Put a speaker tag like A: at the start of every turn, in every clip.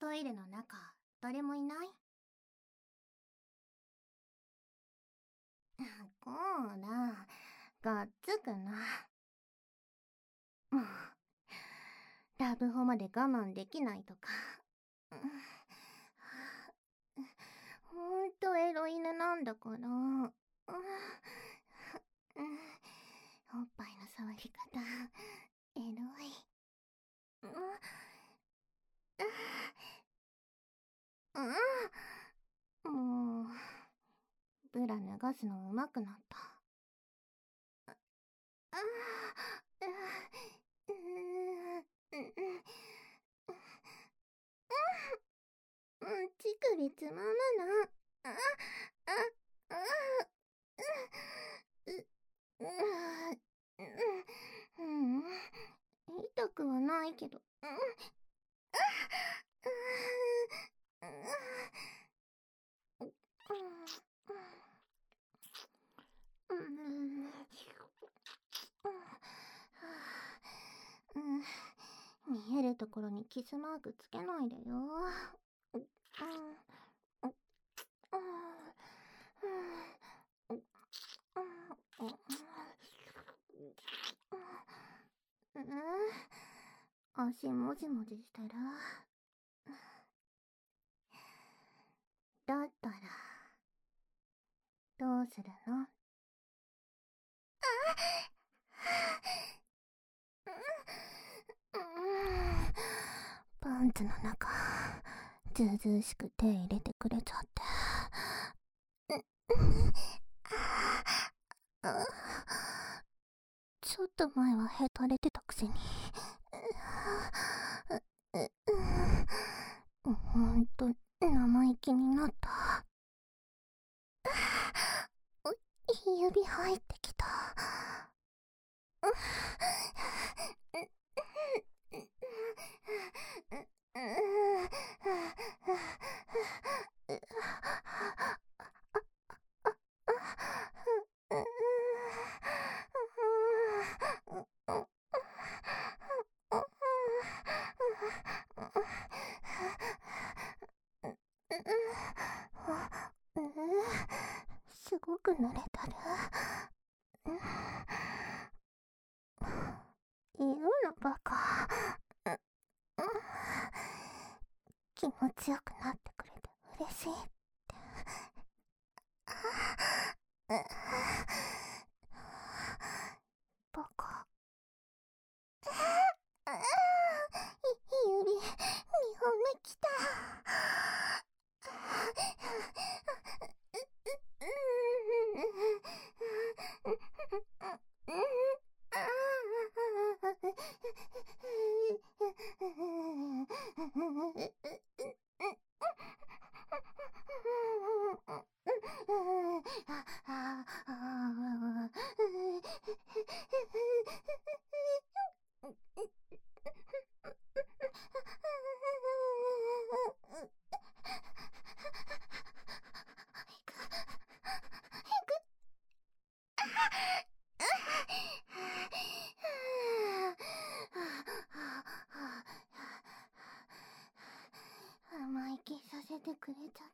A: トイレの中、誰もいない？こら、がっつくな。もう、ラブホまで我慢できないとか。ほんとエロ犬なんだから。おっぱいの触り方、エロい。もう、ブラ脱がすの上手くなった。乳首つまむな。痛くはないけど。見えるところにキスマークつけないでよ。足もじもじしてる。だったら、どうするの？パンツの中、ずうずうしく手入れてくれちゃって。ちょっと前はへたれてたくせに。ほんと、生意気になった。指入ってきた。すごく濡れたる。言うのバカ。気持ちよくなってくれて嬉しいって。バカ。指、2本目きた。生意気させてくれちゃって。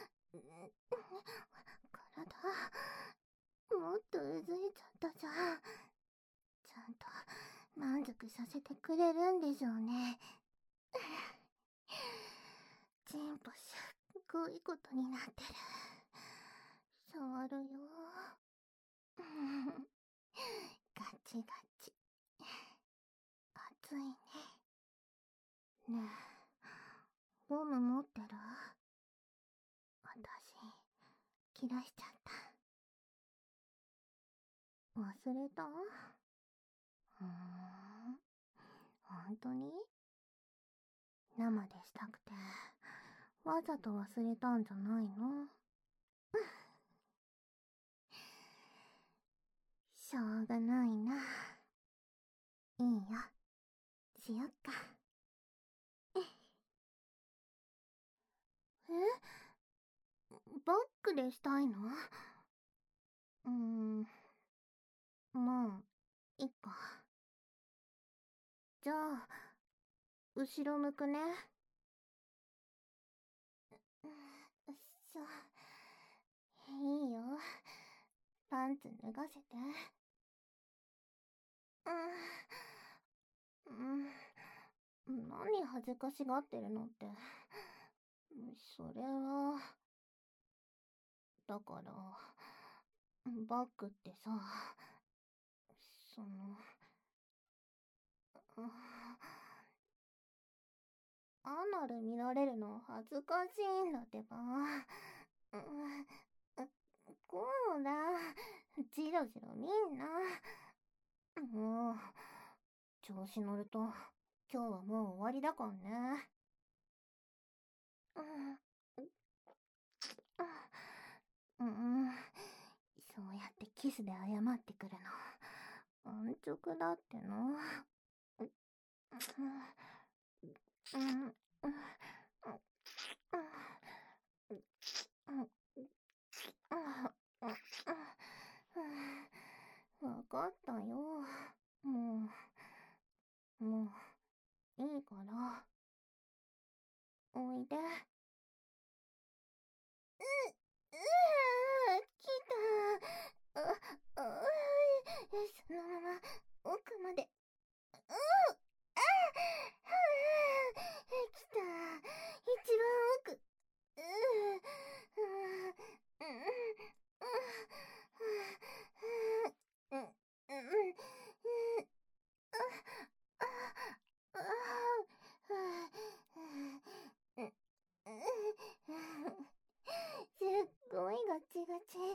A: 体、もっとうずいちゃったじゃん。ちゃんと満足させてくれるんでしょうね。チンポすっごいことになってる。触るよ。ガチガチ。熱いね。ねえ、ゴム持ってる？私、切らしちゃった。忘れた？ほんとに？生でしたくて、わざと忘れたんじゃないの？しょうがないな。いいよ、しよっか。え？バックでしたいの？まあ、いっか。じゃあ、後ろ向くね。 しょ。いいよ。パンツ脱がせて。何恥ずかしがってるのって。それは、だから、バッグってさ、その、アナル見られるの恥ずかしいんだってば。こうだ、じろじろ見んな。もう、調子乗ると、今日はもう終わりだからね。そうやってキスで謝ってくるの。安直だっての。わかったよ。もう、いいから。おいで。来た。そのまま、奥まで。来た。一番奥。すっごいガチガチ。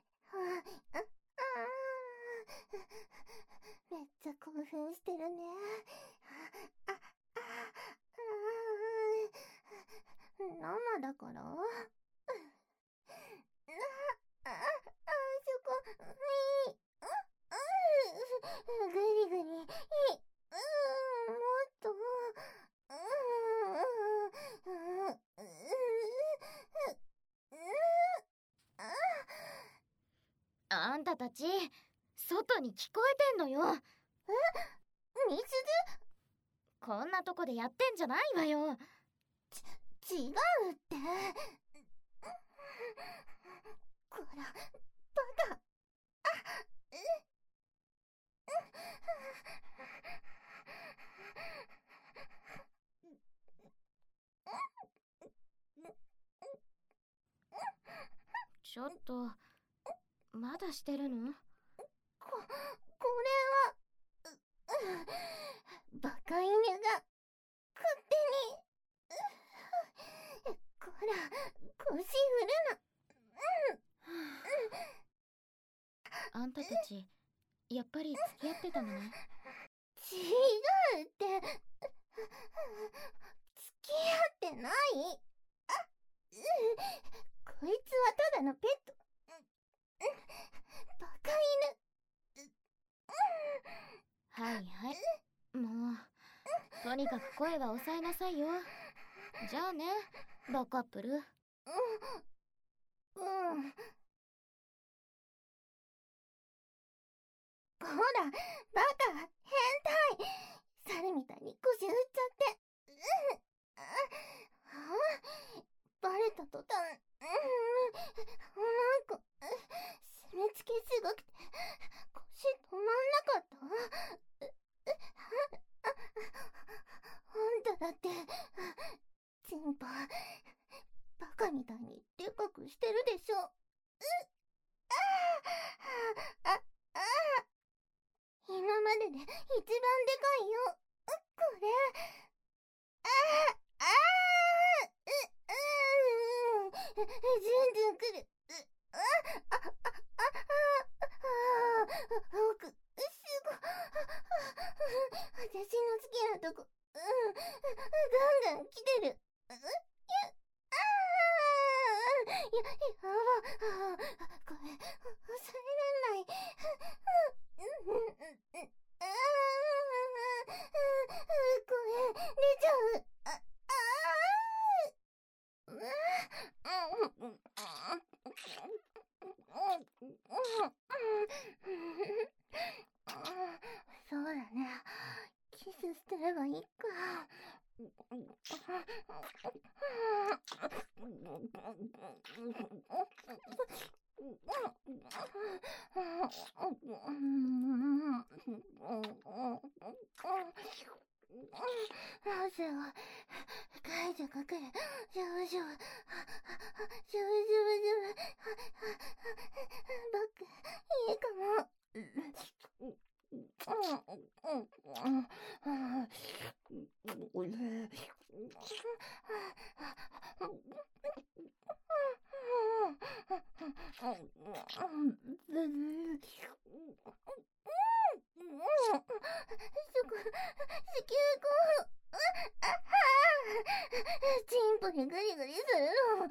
A: めっちゃ興奮してるね。生だから。そこ、ぐりぐり、もっと、
B: あんたたち、外に聞こえてんのよ。
A: みす
B: ず？こんなとこでやってんじゃないわよ。
A: 違うって。こら、バカ。
B: ちょっと、まだしてるの？
A: これは、バカ犬が、勝手に、こら、腰振るな。
B: あんたたち、やっぱり付き合ってたのね。
A: 違うって。付き合ってない。こいつはただのペット。バカ犬。
B: はいはい。もう、とにかく声は抑えなさいよ。じゃあね、バカップル。
A: ほら、バカ、変態。猿みたいに腰振っちゃって。バレた途端、なんか、締め付けすごくて、腰止まんなかった。あんただって、チンポ、バカみたいにでかくしてるでしょ。今までで一番でかいよ。これ。ずんずんくる。奥、すご。私の好きなとこ、ガンガン来てる。やば。これ、抑えらんない。声、出ちゃう。そうだね。キスしてればいいか。 汗がかいてかくる。しゅぶしゅぶ。しゅぶしゅぶしゅぶ。バック、いいかも。チンポにグリグリするの。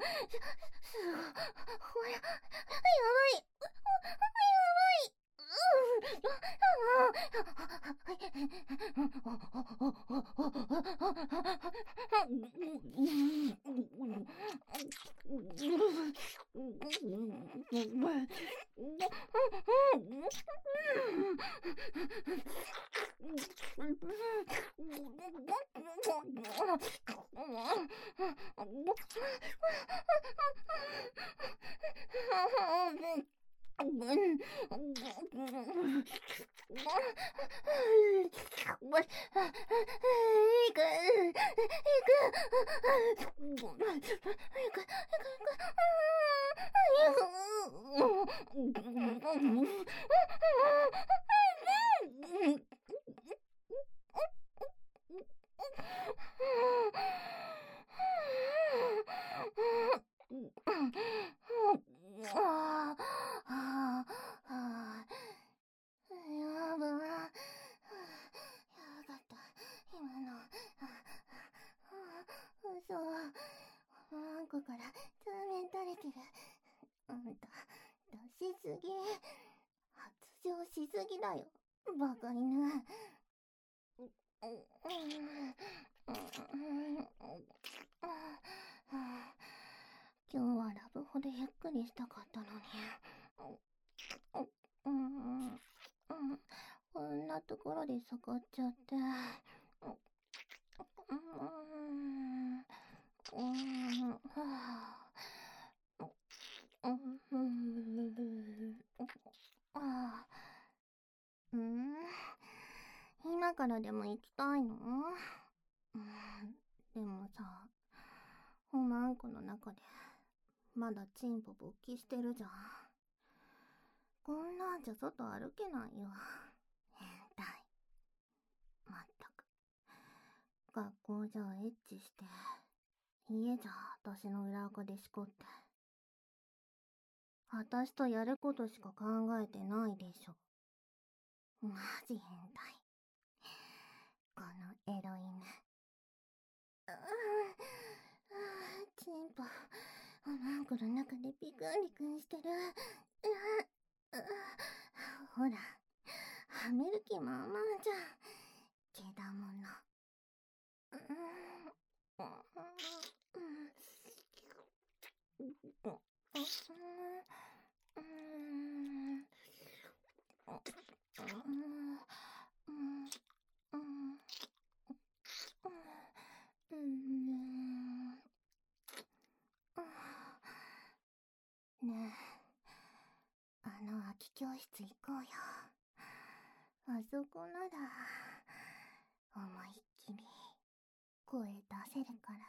A: ほら、やばい。から通面垂れてる。あんた、出しすぎ。発情しすぎだよ、バカ犬。今日はラブホでゆっくりしたかったのに。こんなところで逆っちゃって。今からでも行きたいの？でもさ、おまんこの中でまだチンポ勃起してるじゃん。こんなんじゃ外歩けないよ。変態。まったく。学校じゃエッチして、家じゃ私の裏垢でしこって。私とやることしか考えてないでしょ。マジ変態。このエロ犬。チンポ、おまんこの中でピクンリクンしてる。ほら、はめる気満々じゃん。けだもの。ねえ、空き教室行こうよ。あそこなら思いっきり声出せるから。